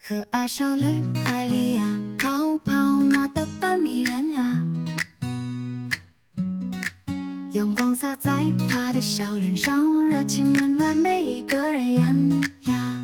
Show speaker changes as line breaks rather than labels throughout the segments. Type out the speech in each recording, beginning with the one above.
可爱少女艾莉亚，泡泡玛特般迷人呀，阳光洒在她的笑脸上，热情温暖每一个人呀。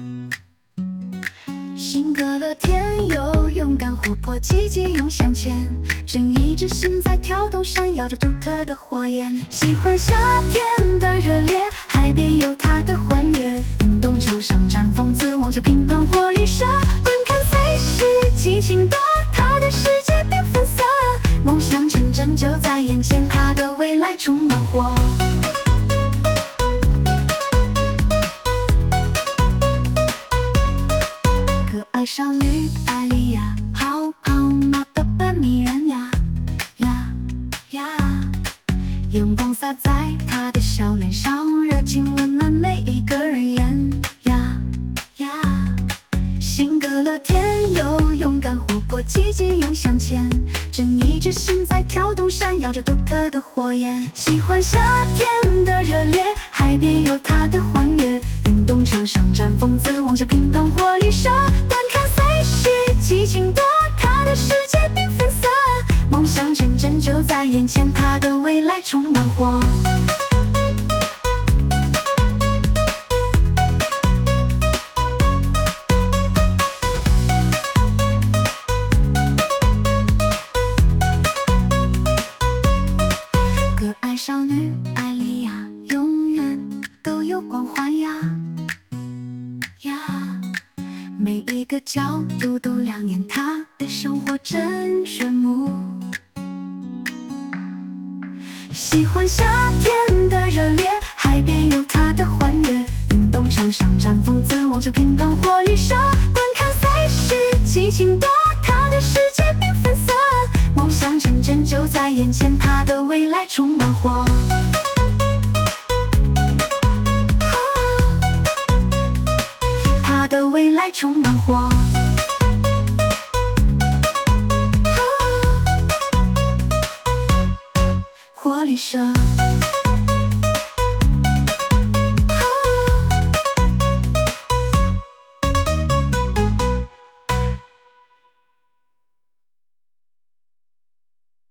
性格乐天又勇敢活泼，积极勇向前，正义之心在跳动，闪耀着独特的火焰。喜欢夏天的热烈，海边有它的欢悦，运动场上绽放自我，这乒乓或绿色，观看赛事，激情的他的世界缤纷色，梦想成真就在眼前，他的未来充满火。可爱少女艾莉亚，泡泡玛特般迷人呀，阳光洒在她的笑脸上，热情温暖每一个人呀。性格乐天又勇敢活泼，积极勇向前，正义之心在跳动，闪耀着独特的火焰。喜欢夏天的热烈，海边有它的欢悦，运动场上绽放自我，这乒乓或绿色，观看赛事，激情的他的世界缤纷色，梦想成真就在眼前，他的未来充满火。可爱少女艾莉亚，永远都有光环呀，每一个角度都亮眼，她的生活真炫目。喜欢夏天的热烈，海边有她的欢悦，运动场上绽放自我，这乒乓或绿色。